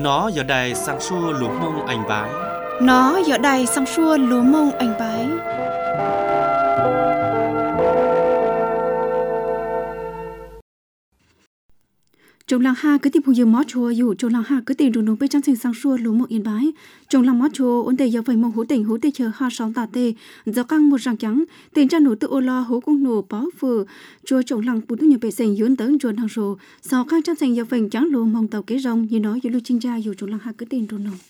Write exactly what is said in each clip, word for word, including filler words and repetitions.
Nó giờ đây sang xua lúa mông anh bái. Nó giờ đây sang xua lúa mông anh bái. Trong làng ha cứ tìm hồ dương mót chùa dù trong làng ha cứ tìm đủ nông bên trong thành sang xua lúa mông yên bái. Trong làng mót chùa ổn định giờ phải mong hú tỉnh hú tê chờ ha sóng tà tê giờ căng một ràng trắng tiền cha nổ tự ô lo hú cung nổ bó phừ chùa trong làng bù tu nhiều bể sành yến tới chuồn hàng sổ sau các trong thành giờ phải trắng lúa mông tàu kế rong như nói như lưu chinh gia dù trong làng ha cứ tìm đủ nông.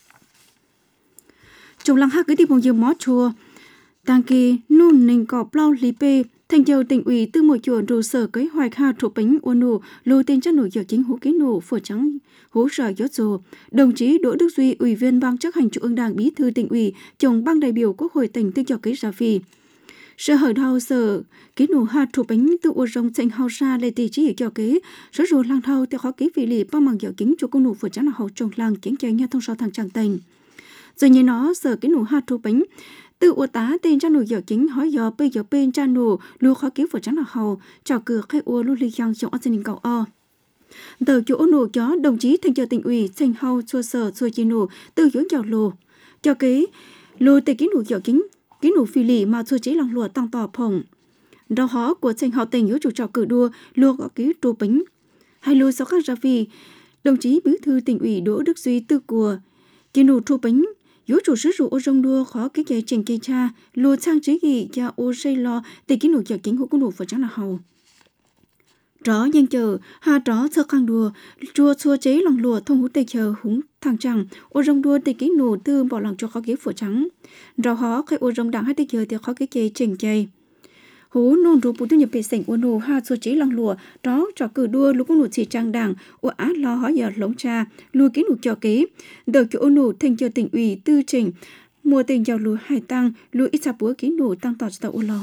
Trong làng ha cứ tìm hồ dương mót chùa tang kỳ nôn nình cỏ plau lý pê thành châu tỉnh ủy từ một chuồn trụ sở kế hoạch ha thuộc bánh uốn nổ lô tên chất nổi giờ chính hú kế nổ phở trắng hú sở giót rồ đồng chí Đỗ Đức Duy ủy viên ban chấp hành trung ương đảng bí thư tỉnh ủy chồng ban đại biểu quốc hội tỉnh tư cho kế ra phi sở hở thao sở kế nổ ha thuộc bánh từ uốn rong thành hao sa lệ tỷ chỉ cho kế sở rồ lang thao theo khó kế vị lì bao màng giờ chính cho công nổ phở trắng là hậu trồng làng kiến chơi nha thông sau thằng tràng tỉnh rồi như nó sở kế nổ ha thuộc bánh từ ô tá tên cha nổ giờ chính hỏi giờ bây giờ bên cha nổ lưu khó cứu phở trắng là hầu trò cửa khai ô lưu ly giang trong an ninh cầu o từ chỗ nổ chó đồng chí thành chờ tỉnh ủy thành hầu chua sở chua chi nổ từ hướng chào lô cho kế lô tây ký nổ giờ chính ký nổ phi lì mà chua chế lòng lùa tăng tỏ phồng đau hó của thành hầu tỉnh yếu chủ trò cử đua lô có ký trù bính hai lô sau các ra phi đồng chí bí thư tỉnh ủy Đỗ Đức Duy tư của ký nổ trù bính yếu chủ sử dụng ô rong đua khó cái cái trình cây cha lùa sang chế gì cho ô xây lo để kỹ nổ giờ kính của nổ phải chẳng là hầu rõ nhanh chờ hà rõ sơ khang đùa chua chua chế lòng lùa thông hú tây chờ húng thằng chẳng ô rong đua để kỹ nổ tư bỏ lòng cho khó ghế phở trắng rõ hó cái ô rong đặng hai tây chờ thì khó cái cái trình cây hú nôn rú bù tư nhập bể sảnh ô nổ ha chua chế lòng lùa đó trò cử đua lúc nổ chỉ trang đảng ô á lo hó giờ lống cha lùi kỹ nổ cho kế đầu chỗ ô nổ thành chờ tỉnh ủy tư trình mùa tình giàu lùi hải tăng lùi ít sạp búa kỹ nổ tăng tỏ cho ô lo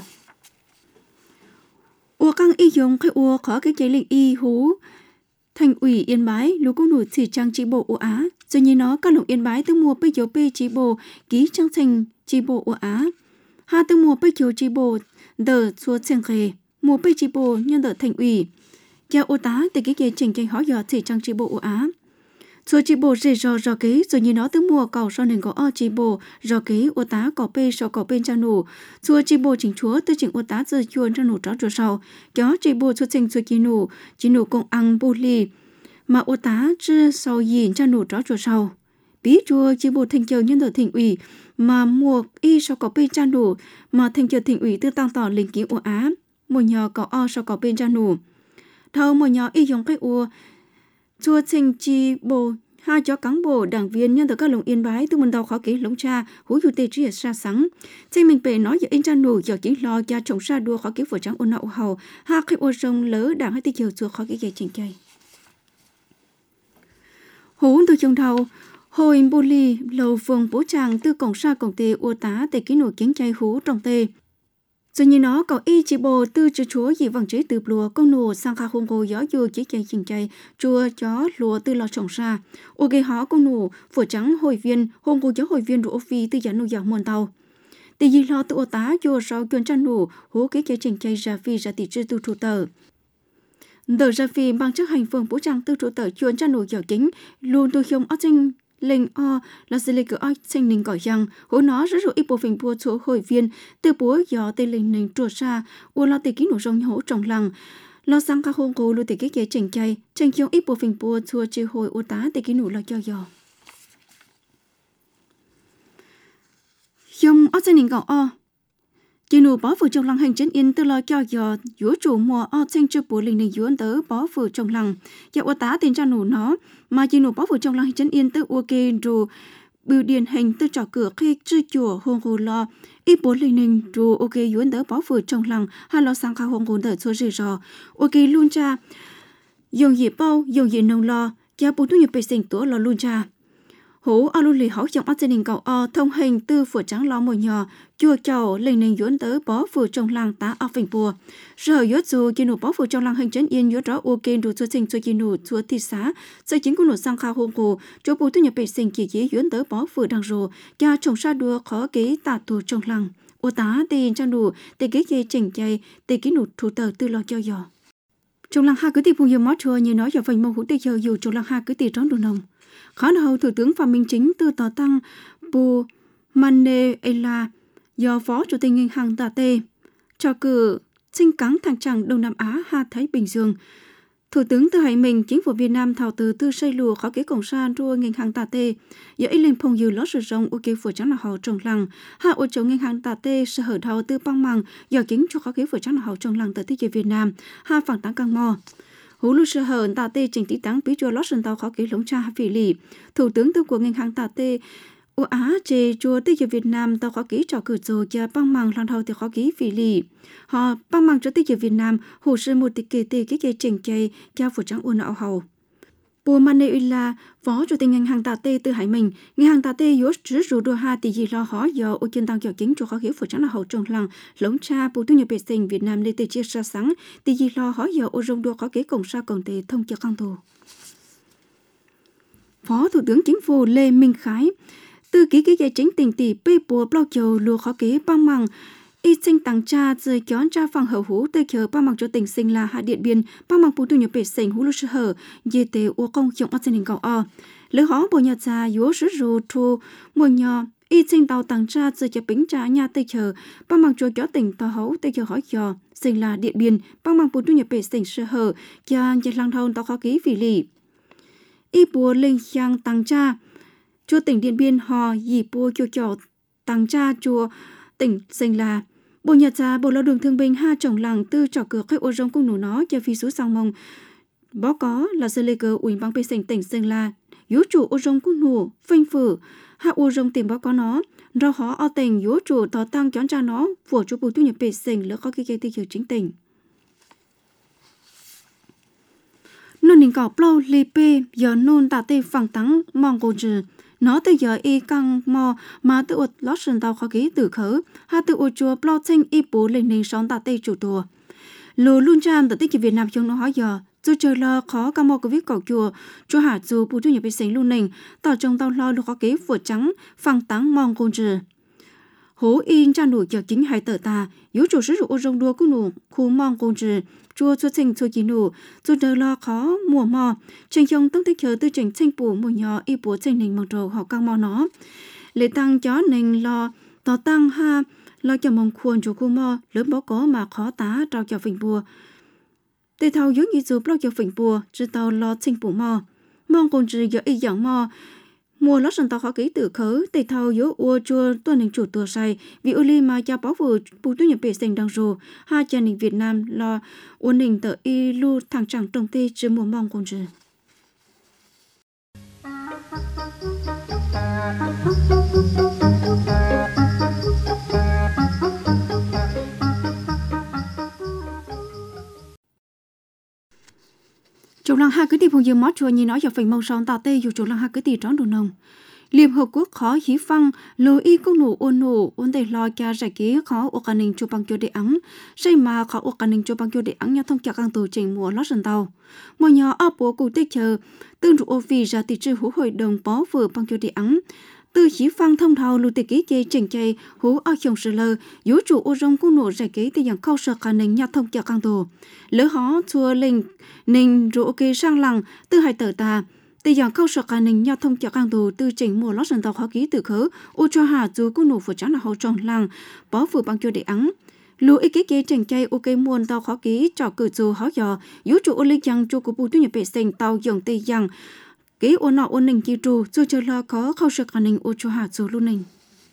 ô căng y dùng cái ô khó cái chế lệnh y hú thành ủy Yên Bái lùi cũng nổ chỉ trang trị bộ ô á rồi như nó các lồng Yên Bái từ mùa bây giờ bây trị bộ ký trang thành trị bộ ô á ha từ mùa bây giờ trị bộ đờ xua chen khề mùa bây trị bộ nhân đờ thành ủy cha ô tá từ cái kia trình cây hỏi giờ chỉ trang trị bộ ô á xua trị bộ rề rò rò kế rồi như nó từ mùa cầu sau nền có o trị bộ rò kế ô tá có pe sau có bên cha nổ xua trị bộ chỉnh chúa từ chỉnh ô tá giờ chuồn cho nổ chó rồi sau kéo trị bộ xua chỉnh xua chi nổ chi nổ công ăn bù lì mà ô tá chưa sau nhìn cha nổ chó rồi sau bí chùa trị bộ thành châu nhân đờ thành ủy mà mùa y sau có bên cha nổ mà thành châu thành ủy tư tăng tỏ linh ký ô á mùa nhỏ có o sau có bên cha nổ thâu mùa nhỏ y dùng cái ô chùa trình chi bộ hai chó cán bộ đảng viên nhân từ các lồng Yên Bái từ mình đầu khó kỹ lống cha hú du tê chia xa sáng trên mình bề nói giờ in cha nổ giờ chỉ lo cha trồng sa đua khó kỹ phở trắng ôn nậu hầu hai cái ô rồng lỡ đảng hay tây chiều chùa khó kỹ dạy trình chơi hú từ trong đầu hồi bù lì lầu phường bố tràng từ cổng sa cổng tê ô tá tê kỹ nổ kiến chay hú trong tê rồi như nó có y chỉ bồ tư chữ chúa gì vàng chế từ lùa con nổ sang kha không cô gió vô chế chay chỉnh chay chua chó lùa từ lò trồng sa ô ghê hó con nổ phở trắng hồi viên hôm cô gió hồi viên rủ phi từ giả nô gió muôn tàu tỷ gì lo từ ô tá vô sau chuyên chăn nổ hú cái chay chỉnh chay ra phi ra tỷ chư từ trụ tờ đờ ra phi bằng chấp hành phường bố trang từ trụ tờ chuyên chăn nổ gió chính luôn tôi không ở trên lệnh o là sự lệnh của ai sinh ninh gọi rằng hố nó rất rồi ít bộ phim bùa số hội viên từ búa gió tây lệnh ninh trùa xa u lo tây ký nổ rong hố trong lăng lo sang các hôn cố lưu tây ký kế chỉnh chay chỉnh chiếu ít bộ phim bùa chùa chư hội u tá tây ký nổ lo cho gió dòng ở sinh ninh gọi o chỉ nụ bó phủ trong lăng hành chính in từ lo cho gió dúa chủ mùa o sinh chưa bùa lệnh ninh dúa tớ bó phủ trong lăng giờ u tá tiền ra nụ nó mà chỉ nụ bó phủ trong lăng hành chính in từ ok rồi biểu điển hình từ trò cửa khi chưa chùa hôn hồ lo ít bố lệnh ninh rồi ok dúa tớ bó phủ trong lăng hay lo sang khá hôn hồ tớ số rì rò ok luôn cha dùng gì bao dùng gì nông lo cha bố tu nhập bề sinh tố lo luôn cha hố ở lưu lì hậu trong ác gia đình cậu o thông hình từ phủ trắng lo mồi nhỏ chua chầu lệnh ninh dũng tới bó phủ trong làng tá ở phình bùa giờ yết dù chỉ nụ bó phủ trong làng hành trấn yên yết rõ ok đủ chua sinh chua chỉ nụ chua thị xã sẽ chính của nụ sang khao hôn hồ chỗ bù thu nhập bệ sinh kỳ dĩ dũng tới bó phủ đằng rồ cha trồng sa đua khó kế tà tù trong làng ô tá tiền cha nụ để kế dây chỉnh chay để kế nụ thủ tờ tư lo cho giò trong làng ha cứ tìm phù nhiều mót chua như nói giờ vành mông hữu tê chờ dù trong làng ha cứ tìm trón đồ nồng Khá hầu Thủ tướng Phạm Minh Chính từ tỏ tăng Bù Manuela do Phó Chủ tịch Ngân hàng Tà Tê cho cử sinh cắn thằng chàng Đông Nam Á Hà Thái Bình Dương. Thủ tướng Tư Hải Mình, chính phủ Việt Nam thảo từ tư xây lùa khó kế cổng sa rua ngân hàng Tà Tê, giờ ý lên phong dư lót sử dụng ok phủ trắng là họ trồng lăng, hạ ô chống ngân hàng Tà Tê sở hở đầu tư băng măng, giờ chính cho khó kế phủ trắng là họ trồng lăng tới thế giới Việt Nam, hạ phẳng tăng căng mò. Hú lưu sở hở Tà Tê trình tí tăng bí chùa lót sân tàu khó kế lống cha phỉ lì, thủ tướng tư của ngân hàng Tà Tê Ủa Á chê chùa Tây Việt Nam tàu khó ký trò cử dồ cho băng măng lần đầu thì khó ký phỉ lì. Họ băng măng cho Tây Việt Nam hồ sơ một tịch kê tê cái cây trình chay cho phủ trắng ôn ảo hầu. Bùa Manuela, Phó Chủ tịch Ngân hàng Tà Tê Tư Hải Mình, Ngân hàng Tà Tê yếu trứ rủ đua ha tỷ gì lo khó do ô chân tăng kiểu chính cho khó ký phủ trắng là hậu trồng lăng lống cha bù tu nhập bệ sinh Việt Nam lê tê chia xa sáng tỷ gì lo khó do ô rông đua khó ký cổng sa cổng tê thông cho căng thù. Phó Thủ tướng Chính phủ Lê Minh Khái từ ký ký giải chính tỉnh tỷ bê bùa bao châu lùa khó ký băng măng y sinh tăng cha rời kéo cha phẳng hậu hú tây chờ băng măng cho tỉnh sinh là hạ điện biên băng măng bù tu nhập bể sinh hú lưu sư hở dê tế ua công dụng ở trên hình cầu o lỡ hó bộ nhà cha yếu sử rù thu mùa nhỏ y sinh tàu tăng cha rời cho bính cha nhà tây chờ băng măng cho kéo tỉnh tàu hấu tây chờ hỏi dò sinh là điện biên băng măng bù tu nhập bể sinh sư hở cho dịch lăng thôn tàu khó ký vì lì y bùa linh giang tăng cha chùa tỉnh Điện Biên hò dì bùa cho cho tăng cha chùa tỉnh sinh là bộ nhà cha bộ lao động thương binh ha trồng làng tư trò cửa khách ô rong cung nụ nó cho phi số sang mông bó có là sơ lê cơ ủy ban bê sinh tỉnh sinh là yếu chủ ô rong cung nụ phanh phử ha ô rong tìm bó có nó do họ ở tỉnh yếu chủ tỏ tăng chọn cha nó của chủ bộ thu nhập bê sinh lỡ có cái cây tiêu hiệu chính tỉnh nôn nỉnh cỏ plau lê pê giờ nôn tạ tê phẳng tắng mong cô trừ nó từ giờ y căng mò mà tự uất lót sân tàu khó ký tử khớ ha tự uất chùa plau chênh y bố lên nền sóng tạ tê chủ tùa lù luôn chan tự tích Việt Nam chúng nó hỏi giờ dù trời lo khó ca mò có viết cầu chùa chùa hạ dù bù thu nhập bê sinh luôn nền tàu trong tàu lo lù khó ký vượt trắng phẳng tắng mong cô trừ hố in cha nụ giờ chính hai tờ ta yếu chủ sử dụng ô rong đua của nụ khu mong cô trừ chùa chùa trình chùa chỉ nụ chùa đời lo khó mùa mò trình dòng tông thích chờ tư trình tranh bù mùa nhỏ y bố trình nình mặc trầu họ căng mò nó lệ tăng chó nình lo tỏ tăng ha lo cho mong khuôn chủ khu mò lớn bó có mà khó tá trao cho phình bùa tê thao yếu như dù lo cho phình bùa chứ tao lo trình bù mò mong cô trừ giờ y dẫn mò mùa lót sân tàu khó ký tự khớ tây thao yếu ua chua tuần hình chủ tùa say vì ưu ly mà cha báo vừa bù tu nhập bể sinh đang rù hai cha nình Việt Nam lo uốn hình tờ y lu thằng chẳng trồng tê chứ mùa mong con rừ Chủ lăng hai cái tìm hồng dương mót chùa nhìn nói giờ phình mông son tà tê dù chủ lăng hai cái tìm trón đồ nồng Liên Hợp Quốc khó hí phăng lối y công nụ ôn nụ ôn tề lo cho giải ký khó ô can ninh cho bằng cho đệ ắng xây mà khó ô can ninh cho bằng cho đệ ắng nhau thông chặt càng tổ trình mùa lót sân tàu mùa nhỏ áp bố cụ tích chờ tương trụ ô vì ra tỷ trừ hú hội đồng bó vừa bằng cho đệ ắng từ hí phăng thông thầu lưu tề ký chê trình chay hú ao chồng sơ lơ yếu chủ ô rong công nụ giải ký thì dạng khâu sợ can ninh nhau thông chặt càng tổ lỡ hó chua linh ninh rụ ok sang lăng từ hai tờ ta Tây giang khâu sợ khả năng nhau thông cho càng tù từ trình mùa lót sân tàu khó ký từ khớ ô cho hà dù cô nụ phụ trắng là hậu tròn làng bó vừa bằng cho để ắng lũ ý ký kế trình chay ok muôn tàu khó ký trò cử dù hó dò yếu chủ ô lý chăng cho của bù tu nhập vệ sinh tàu dòng Tây giang ký ô nọ ô ninh chi trù dù chờ lo có khâu sợ khả năng ô cho hà dù luôn ninh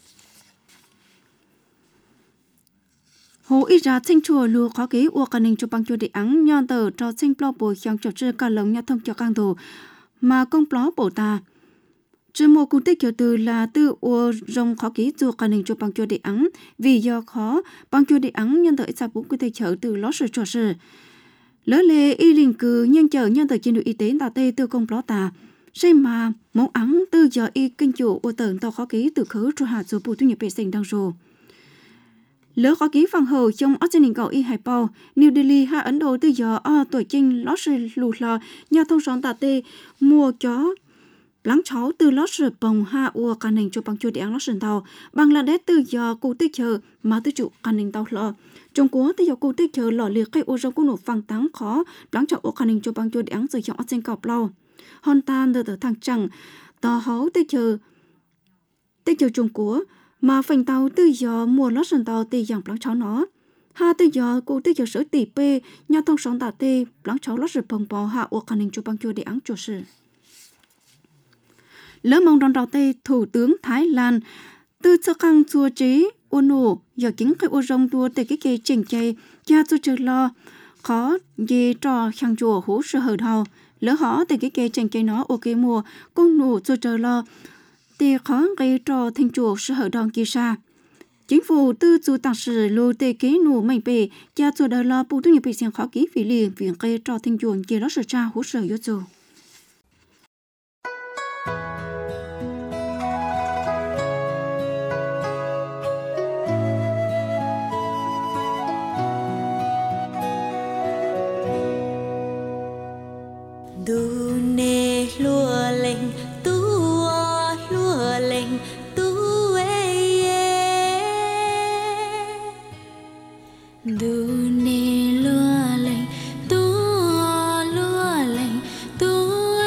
hồ ý ra sinh chùa lùa khó ký ô khả năng cho bằng cho để ắng nhon tờ cho sinh plo bồi chăng cho chư cả lồng nhau thông cho càng tù mà công pló bổ ta chứ một cung tích kiểu từ là từ ô rong khó ký dù khả năng cho bằng cho để ắng vì do khó bằng cho để ắng nhân tới sạc cũng có thể chở từ lót sự trò sự lỡ lệ y linh cư nhân chở nhân tới trên đội y tế tà tê từ công pló ta xây mà mẫu ắng từ giờ y kinh chủ ô tờn tàu khó ký từ khứ cho hạ dù bù thu nhập vệ sinh đang rồi lỡ khó ký phẳng hầu trong Australia cầu y hải bao New Delhi ha Ấn Độ từ giờ ở tuổi trinh lót sự lù lò nhà thông sóng tà tê mua chó lắng cháu từ lót sự bồng ha ua can ninh cho bằng chua điện lót sườn tàu Bangladesh từ giờ cụ tích chờ mà tư trụ can ninh tàu lò Trung Quốc từ giờ cụ tích chờ lò liệt cây ô rong của nổ phẳng táng khó lắng cháu ua can ninh cho bằng chua điện sử dụng Australia cầu lâu hòn tan từ từ thằng chẳng tò hấu tới chờ tới chờ Trung Quốc mà phanh tàu từ giờ mùa lót sân tàu từ dòng lắng cháu nó ha từ giờ cô từ giờ sở tỷ p nhà thông sống tạ tê lắng cháu lót sực bồng bò hạ ở khả năng chụp băng chua để áng chủ sự lỡ mong đòn đầu tây thủ tướng Thái Lan từ cho căng chua trí ôn ổ giờ kính cái ô rong đua từ cái cây chỉnh chạy cha cho chờ lo khó gì trò khang chùa hú sơ hở đầu lỡ họ từ cái cây chỉnh chạy nó ok mùa con nụ cho chờ lo thì khó gây trò thành chùa sơ hở đầu kia xa chính phủ tư chủ tạc sử lô tê kế nụ mạnh bề cha cho đờ lo bù tu nhập bị xem khó ký phí liền viện gây trò thành chùa kia đó sơ cha hú sơ yếu dù Du nê lúa lên tua lúa lên tua Du nê lúa lên tua lúa lên tua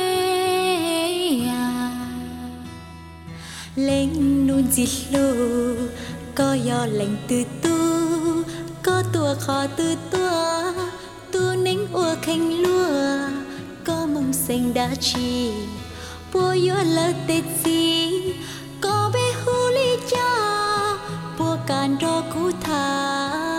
lên nun dịch lù có gió lên từ tu có tua khó từ tua tu nính ua khanh lúa có mong xanh đã chi bùa yếu lỡ tết gì có bé hú lý cha bùa càn rô cú thà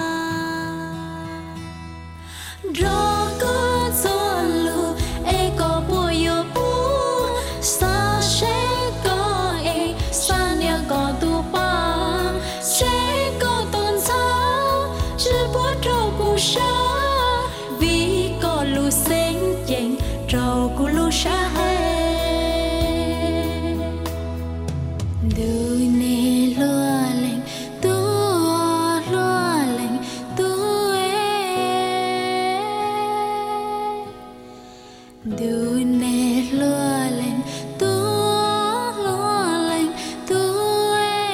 rô cú xôn lù ê có bùa yếu bú xa sẽ có ê xa nhà có tu ba sẽ có tôn sao chứ bùa rô cú xa vì có lù xanh chênh trâu của lũ xa hè Du nê lúa lên tua lúa lên tua Du nê lúa lên tua lúa lên tua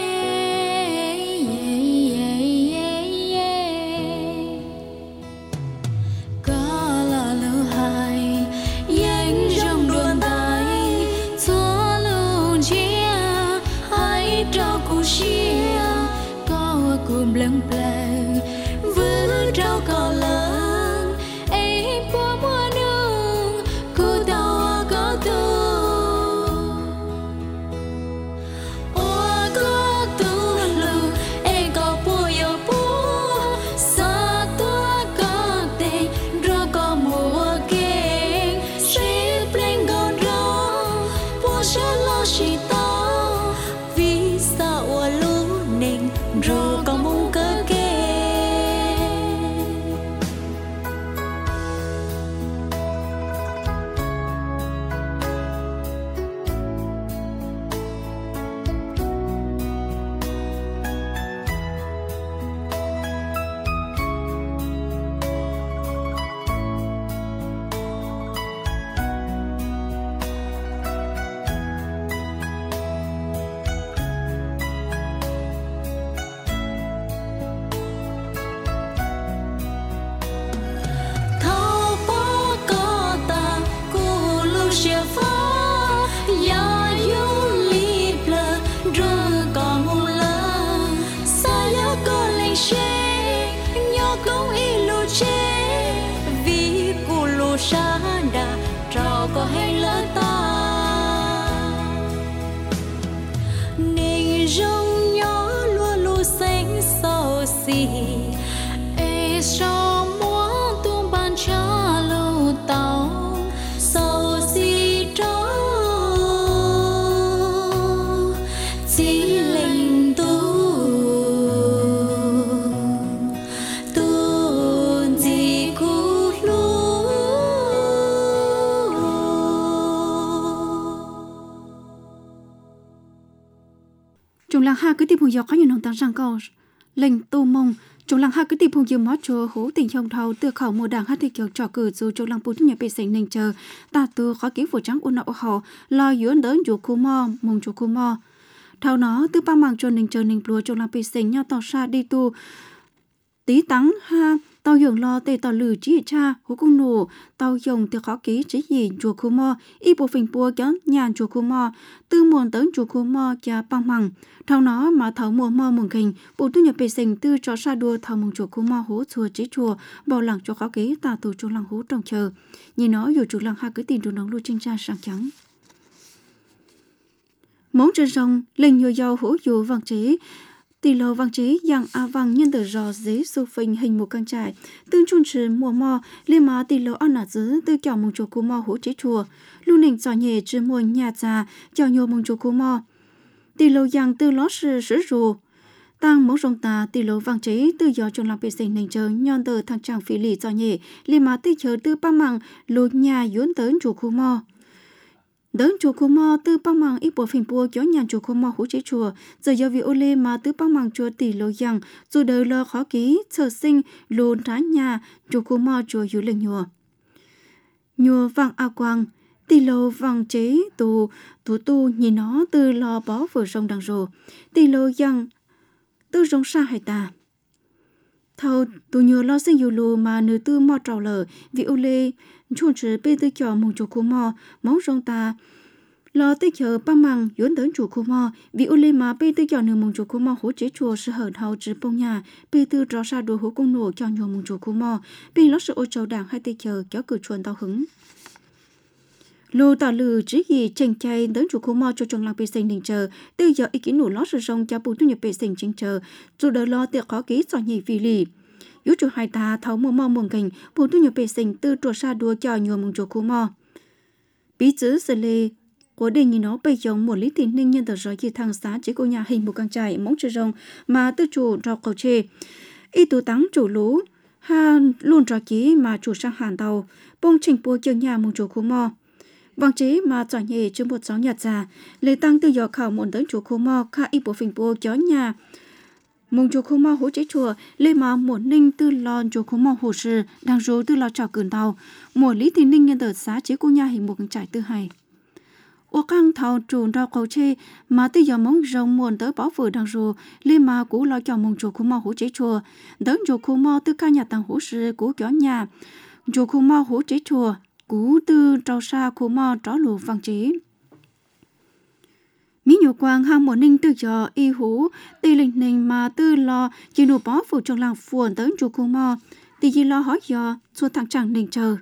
có là lưu hai trong đuôn tay cho lưu chia hai trao cu chia có cùng lưng plei với trao có lớn ấy bùa mùa nương cô tao có tu ô có tu lưu ấy có bùa yêu bùa sa tua có tê rồi có mùa chỉ tao vì sao ua lú nình rồi có mong cơ kê có hay lỡ ta nên rong nhỏ lúa lúa xanh sầu xì ê sao muốn tung ban cho lâu tàu sầu xì trâu chỉ linh tu tu gì cũ lúa chúng làng ha cứ tìm hùng dọc có nhiều nông tăng sang cầu lệnh tu mông chúng làng ha cứ tìm hùng dọc mót chúa hú tình trong thầu từ khẩu mùa đảng hát thì kiểu trò cử dù chúng làng bút nhà bị sành nền chờ ta từ khó kiếm phủ trắng ôn nọ họ lo dưỡng đớn chủ khu mò mông chủ khu mò thầu nó từ ba màng cho nền chờ nền plua chúng làng bị sành nhau tỏ xa đi tu tí tắng ha tàu dùng lo tê tàu lử chỉ cha hú cung nổ tàu dùng từ khó ký chỉ gì chùa khu mò y bộ phình bùa kéo nhàn chùa khu mò tư muôn tới chùa khu mò cha băng măng thao nó mà thảo mùa mò mừng hình bộ tu nhập bề sinh tư cho sa đua thảo mừng chùa khu mò hú chùa chỉ chùa bảo lặng cho khó ký tà tù chùa lăng hú trong chờ nhìn nó dù chùa lăng hai cứ tìm đồ nóng lưu trinh tra sang trắng món trên sông lên nhiều dầu hú dù vàng chế tỷ lô vàng chế yang a vàng nhân từ rò dế su phình hình một căn trại tương chun trừ mùa mò liên má tỷ lô ăn nạt dứ từ kẹo mông chùa cú mò hú chế chùa lưu nỉnh giỏi nhẹ trừ mùa nhà già kẹo nhiều mông chùa cú mò tỷ lô yang từ lót sử sử rù tăng mẫu rong ta tỷ lô vàng chế từ gió trong làm vệ sinh nền chờ nhon từ thằng chàng phi lì giỏi nhẹ liên má tỷ chờ từ ba măng lô nhà yuan tới chùa cú mò đón chùa khu mò từ băng măng ít bộ phim bùa gió nhàn chùa khu mò hú chế chùa giờ do vì ô lê mà từ băng măng chùa tỷ lô yang dù đời lo khó ký sở sinh lùn trá nhà chùa khu mò chùa yu lệnh nhùa nhùa vàng a quang tỷ lô vàng chế tù tù tu nhìn nó từ lo bó vừa sông đằng rồ tỷ lô yang từ rong xa hay ta thâu tù nhùa lo sinh yu lù mà nữ tư mò trào lờ vì ô lê chuồn chữ bê tư cho mông chủ khu mò mong rong ta lo tới chờ ba măng yuan đến chủ khu mò vì u lê mà bê tư cho nửa mông chủ khu mò hỗ chế chùa sự hở thầu chữ bông nhà bê tư trò sa đồ hỗ công nổ cho nhiều mông chủ khu mò bê lót sự ô châu đảng hai tê chờ kéo cử chuồn tao hứng lô tao lử chỉ gì chèn chay đến chủ khu mò cho chồng làm bê sinh đình chờ từ giờ ý kiến nổ lót sự rong cho bù tu nhập bê sinh chính chờ dù đỡ lo tiệc khó ký cho nhị vì lì yếu chủ hai ta thấu mò mò mường cảnh bù tu nhập bê sinh từ trò sa đua cho nhiều mông chủ khu mò bí chữ xử lê của đề nghị nó bây giờ một lý tình ninh nhân tờ rồi khi thằng xã chỉ cô nhà hình một căn trại móng chữ rồng mà tư chủ rau cầu chê y tù tắng chủ lú ha luôn trò ký mà chủ sang hàn tàu bông trình bùa chơi nhà mông chủ khu mò vàng chế mà chọn nhẹ chứ một sáu nhạt già lê tăng từ giờ khảo muốn tới chủ khu mò khá y bộ phình bùa chó nhà mông chủ khu mò hỗ chế chùa lê mà một ninh tư lon chủ khu mò hồ sư đang rú tư lo trào cườn tàu một lý tình ninh nhân tờ xã chỉ cô nhà hình một căn trại tư hai ô căng thầu trùn rau cầu chê mà từ giờ mong rồng muôn tới bảo vừa đang rù lên mà cũ lo cho mong chủ khu mò hỗ chế chùa đến chủ khu mò từ ca nhà tàng hỗ sư cũ chó nhà chủ khu mò hỗ chế chùa cũ từ trâu xa khu mò tró lù vàng chế mỹ nhiều quang ham một ninh từ giờ y hú tì linh ninh mà từ lo chỉ nụ bó phụ trong làng phuồn tới chủ khu mò tì gì lo hỏi giờ xuống thằng chẳng ninh chờ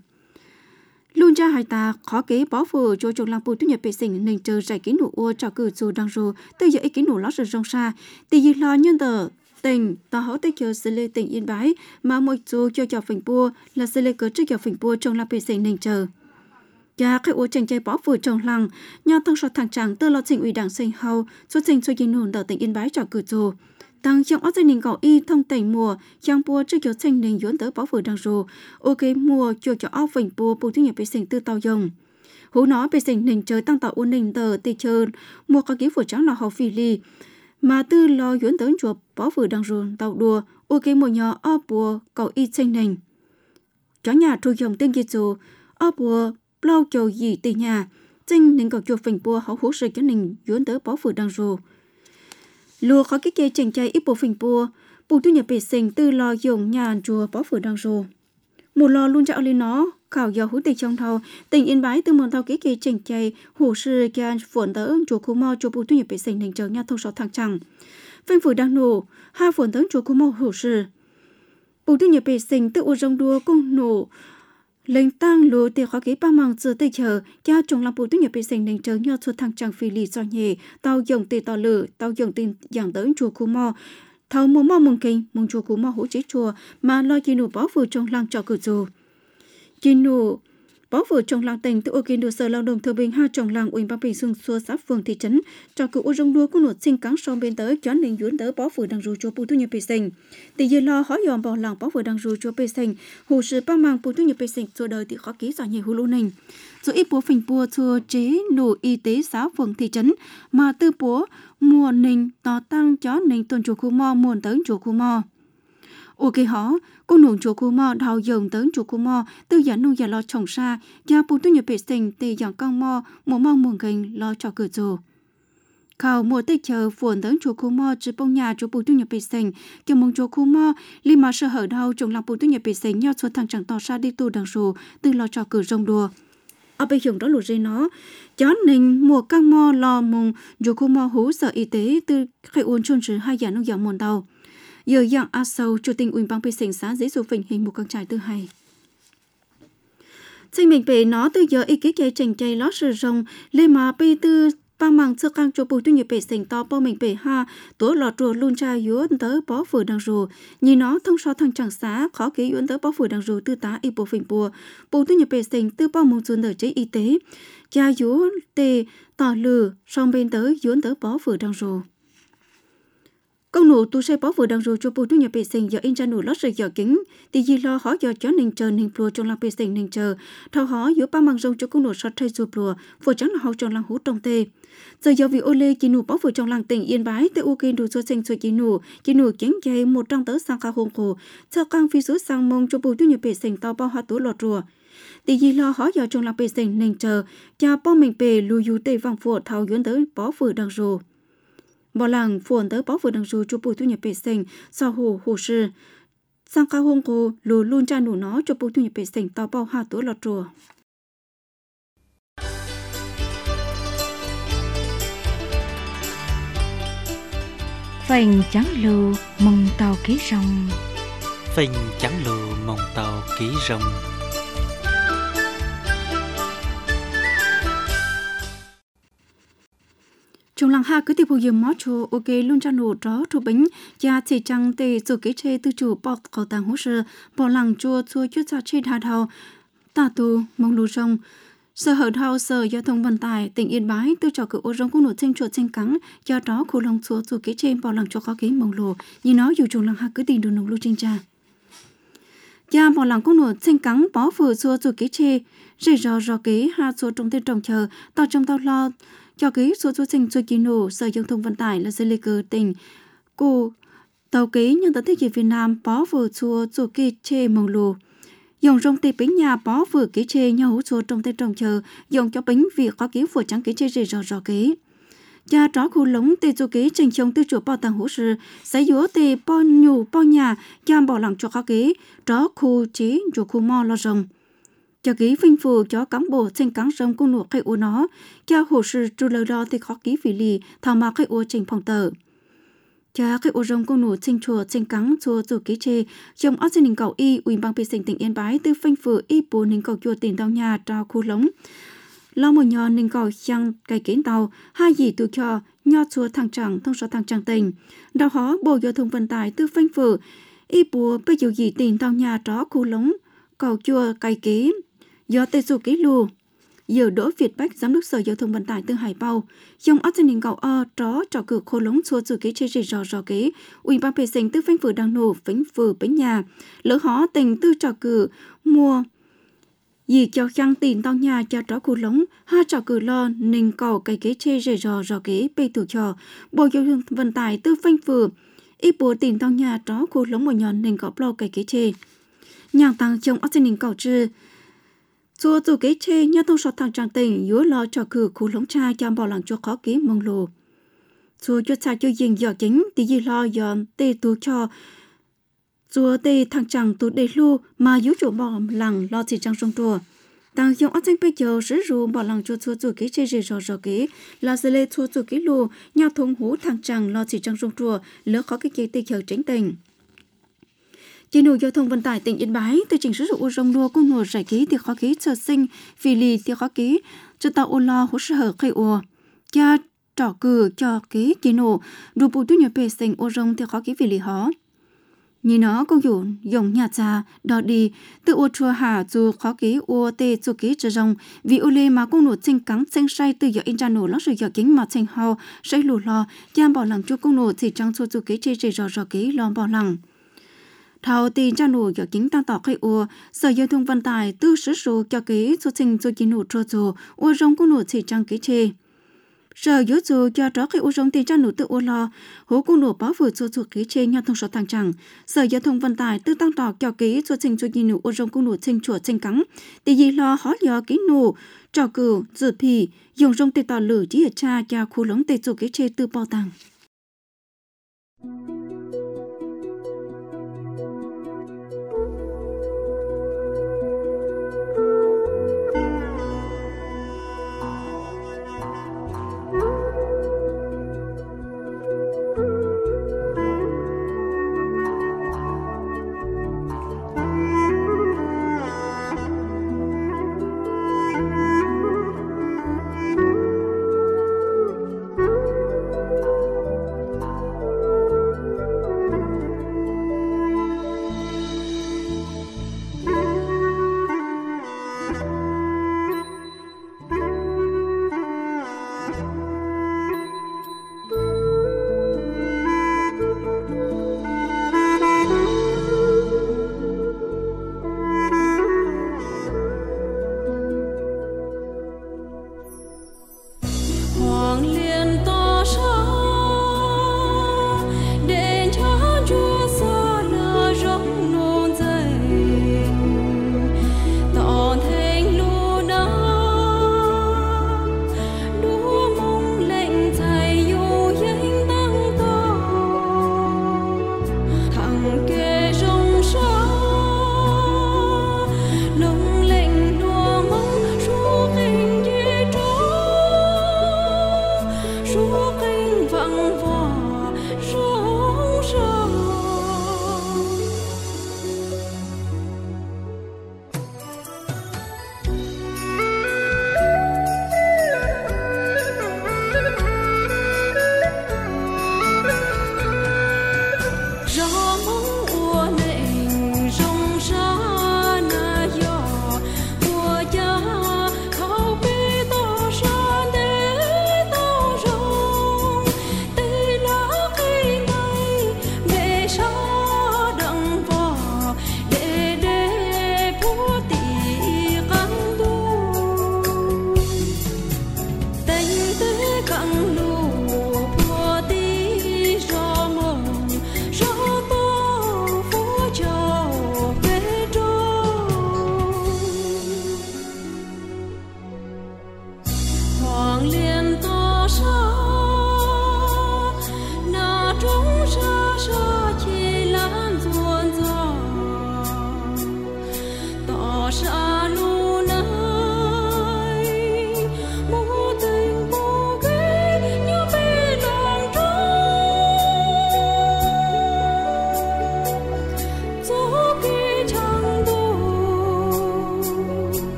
luôn cha hai ta khó kế bó phù cho chồng làm bùi tu nhập bề sinh nên chờ giải kiến nụ ô trò cử dù đang rù từ giờ ý kiến nụ lót rồi rong xa thì gì lo nhân tờ tình ta hỏi tới chờ xử lê tỉnh Yên Bái mà một dù cho cho phình bùa là xử lê cớ trước cho phình bùa trong làm bề sinh nên chờ cha cái ô tranh chơi bó phù trong làng nhà tăng số thằng chàng tơ lo trình ủy đảng sinh hầu số trình cho yên hồn tờ tỉnh Yên Bái trò cử dù tăng trong ớt gia đình cậu y thông tỉnh mùa trong bùa trước kiểu xanh nền yuan tới bảo vừa đang rù ok mùa cho cho áo vịnh bùa bùa thu nhập bê sinh tư tàu dùng hú nói bê sinh nền trời tăng tạo ôn nền tờ tì chơi mùa có ký vừa trắng là hậu phi ly mà tư lo yuan tới chùa bảo vừa đang rù tàu đùa ok mùa nhỏ áo bùa cậu y xanh nền chó nhà thu dùng tên kia dù áo bùa lâu châu gì tì nhà xanh nền cậu chùa vịnh bùa hậu hú sự cho nền yuan tới bảo vừa đang rù lùa khó cái kê chèn chay ít bộ phình bùa bù tu nhập bể sinh từ lo dùng nhà chùa bó phở đang rồ một lò luôn chạo lên nó khảo giờ hú tịch trong thầu tỉnh Yên Bái từ một thầu cái kê chèn chay hồ sư kia phượng tớ chùa khu mò chùa bù tu nhập bể sinh thành chờ nhà thông sáu thằng chẳng phanh phở đang nổ hai phượng tớ chùa khu mò hồ sư bù tu nhập bể sinh từ ô rong đua cung nổ lên tăng lúa tiền khó ký ba măng giờ tây chờ cha trồng làm bùi tu nhập bê sinh nền chờ nhau xuất thằng chẳng phi lì do nhẹ tàu dùng tiền tàu lử tàu dùng tiền dạng tới chùa khu mò thầu mua mò mông kinh mông chùa khu mò hỗ chế chùa mà lo chi nụ bó vừa trong làng trọ cử dù chi nụ bó vừa trong làng tỉnh tự ô kinh đồ sở lao động thừa bình hai trong làng ủy ban bình xuân xua xã phường thị trấn trọ cử ô rong đua của nụt sinh cáng song bên tới chó nền yuan tới bó vừa đang rù chùa bùi tu nhập bê sinh tỷ giờ lo hỏi dòm bỏ làng bó vừa đang rù chùa bê sinh hồ sư ba mang bùi tu nhập bê sinh cho đời thì khó ký rõ nhẹ hú lô nền rồi ít bố phình bùa chùa chế nụ y tế xã phường thị trấn mà tư bố mùa nền tỏ tăng chó nền tuần chùa khu mò muôn tới chùa khu mò ok họ cô nuông chùa khu mò đào dường tới chùa khu mò tư giả nuông giả lo trồng xa gia bùi tu nhập bê sinh tỷ dạng con mò mùa mò muôn gành lo cho cử dù khảo mùa tây chờ phồn tới chùa khu mò chứ bông nhà chùa bù tu nhập bị sành kiểu mong chùa khu mò li mà sợ hở đau trồng làm bù tu nhập bị sành nhau xuống thằng chẳng tỏ ra đi tu đằng sù từ lo trò cử rong đùa ở bây giờ đó lụt dây nó chó nình mùa căng mò lo mong chùa khu mò hú sở y tế từ khai uốn chôn sử hai dạng nông dạng mòn đầu giờ dạng a sâu chủ tình ủy ban bị sành xã dễ dụ phình hình một con trai tư hay sinh mình về nó từ giờ ý kiến chành chay lót sử rong lên mà bây tư ba mang sơ căng cho bùi tu nhập bể sành to bao mình bể ha tổ lọt rùa luôn cha yuan tới bó phử đằng rùa nhìn nó thông so thằng chẳng xá khó ký yuan tới bó phử đằng rùa tư tá y bộ phình bùa bùi tu nhập bể sành tư bao mong xuân ở chế y tế cha yuan tê tỏ lừa song bên tới yuan tới bó phử đằng rùa công nụ tu xây bó vừa đang rồi cho bùi tu nhập bể sành giờ in ra nụ lót rời giờ kính thì gì lo khó giờ chó nình chờ nình plua trong làng bể sành nình chờ thao khó giữa ba mang rong cho công nụ sọt thay dù plua vừa trắng là hậu trong làng hú trong tê giờ giờ vì ô lê chỉ nụ bó vừa trong làng tỉnh Yên Bái tới u kinh đủ số sinh số chỉ nụ chỉ nụ kính dày một trang tới sang ca hồn khổ cho căng phi số sang mông cho bùi tu nhập bể sành to bao hoa tú lọt rùa thì gì lo khó giờ trong làng bể sành nình chờ cha bao mình bể lùi du tê vàng phù thao yuan tới bó vừa đang rồi bỏ làng phồn tới bó vừa đằng dù cho bùi thu nhập bể sành sau hồ hồ sư sang cao hông cô lù luôn cha nụ nó cho bùi thu nhập bể sành tao bao hoa tuổi lọt rùa phành trắng lù mong tàu ký rong phình trắng lù mong tàu ký rong trong làng ha cứ tiếp tục dùng mót cho ok luôn cha nụ đó thu bánh cha chỉ trăng tê rồi cái chê từ chủ bọc cầu tàng hỗ trợ bỏ làng chua chua chút cha chê đà đầu ta tu mong lù rong sở hở thao sở giao thông vận tải tỉnh Yên Bái từ trò cử ô rong cũng nổ trên chuột trên cắn do đó khu lòng chua chua cái chê bỏ làng cho có cái mong lù như nó dù trong làng ha cứ tìm được nông lưu trên cha cha bỏ làng cũng nổ trên cắn bỏ vừa chua chua cái chê rời rò rò cái ha chua trong tên trồng chờ tao trong tao lo cho ký số số sinh số kỳ nổ sở giao thông vận tải là dây lê cờ tỉnh cô tàu ký nhân tới thế giới Việt Nam bó vừa chua chua kê chê mong lù dùng trong tê bánh nhà bó vừa ký chê nhau hú chua trong tê trồng chờ dùng cho bánh việc có ký vừa trắng ký chê rề rò rò ký cha tró khu lống tê chua ký trình trong tư chủ bao tàng hú sư sẽ dúa tê bao nhù bao nhà cha bỏ lặng cho có ký tró khu chế chủ khu mò lo rồng cho ký phinh phù cho cán bộ trên cán rong cung nụ khai u nó cho hồ sư tru lơ đo thì khó ký vì lì thảo mà khai u trình phòng tờ cho khai u rong cung nụ trên chùa trên cán chùa chùa ký chê trong áo xin cầu y ủy ban bê sinh tỉnh Yên Bái từ phinh phù y bù ninh cầu chùa tỉnh tàu nhà trao khu lống lo một nhò ninh cầu chăng cây kiến tàu hai gì từ cho nho chùa thằng chẳng thông số thằng chẳng tỉnh đào hó bộ giao thông vận tải từ phinh phù y bù bây giờ gì tỉnh tàu nhà trao khu lống cầu chùa cây ký do tê số ký lù giờ Đỗ Việt Bách giám đốc sở giao thông vận tải Tương Hải Bao dòng áp dân cầu o tró trò cử khô lống xua sự ký chê rì rò rò ký ủy ban bề sinh tư phanh vừa đang nổ phánh vừa bánh nhà lỡ hó tình tư trò cử mua gì cho chăng tiền tao nhà cho tró khô lống ha trò cử lo nình cầu cái ký chê rì rò rò ký bê thủ trò bộ giao thông vận tải tư phanh vừa y bùa tiền tao nhà tró khô lống một nhọn nình cầu lo cái ký chê nhà tăng trong áp dân cầu trừ chùa chủ kế chê nhà thông sọt thằng trang tỉnh yếu lo cho cử khu lống cha cho bảo làng cho khó ký mong lù chùa cho cha cho dình dò chính thì gì lo dọn tê tu cho chùa tê thằng chẳng tu đề lu mà yếu chủ bảo làng lo chỉ trang trong chùa tăng dòng ác danh bây giờ sử dụng bảo làng cho chùa chủ kế chê rì rò rò kế là sẽ lê chùa chủ kế lu nhà thông hú thằng chẳng lo chỉ trang trong chùa lỡ khó cái kế tê khởi tránh tình chỉ nụ giao thông vận tải tỉnh Yên Bái từ trình sử dụng ô rong đua cung nổ giải ký thì khó ký chờ sinh vì lì thì khó ký cho tàu ô lo hỗ trợ khai ô cha trỏ cử cho ký chỉ nổ đủ bù tu nhập bề sinh ô rong thì khó ký vì lì hó nhìn nó công dụng dùng nhà trà đò đi từ ô chùa hà dù khó ký ô tê dù ký chờ rong vì ô lê mà cung nổ chinh cắn chinh say từ giờ in ra nổ lót rồi giờ kính mà chinh hao say lù lo cha bỏ lằng cho cung nổ thì trang số dù ký chê chê rò rò ký lo bỏ lằng thao tiền cha nổ cho chính tăng tỏ khai ô sở giao thông vận tải tư sử số cho ký số trình số chỉ nổ cho dù ô rong cũng nổ chỉ trang ký chê Giờ yếu dù cho đó cái ô rong tiền trang nụ tự ô lo, hố cung nụ báo vừa cho chuột ký trên nhau thông số tăng chẳng. Sở giao thông vận tải tư tăng đỏ cho ký cho trình cho nhìn nụ ô rong cung nụ trình chuột trình cắn. Tỷ gì lo khó giờ ký nụ, trò cử, dự phì, dùng rong tiền tỏ lử chỉ ở cha cho khu lống tiền chuột ký trên tư bao tăng.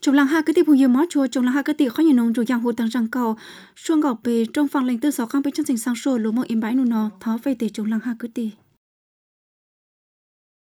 trong làng ha cái tiệp hùng yêu mót chùa trong làng ha cái tiệp khó nhìn nông chủ giang hồ tăng răng cầu xuông gọc về trong phòng lệnh tư sáu căng bên chân sinh sang sổ lúa mộng im bãi nụ nọ tháo về từ trong làng ha cái tiệp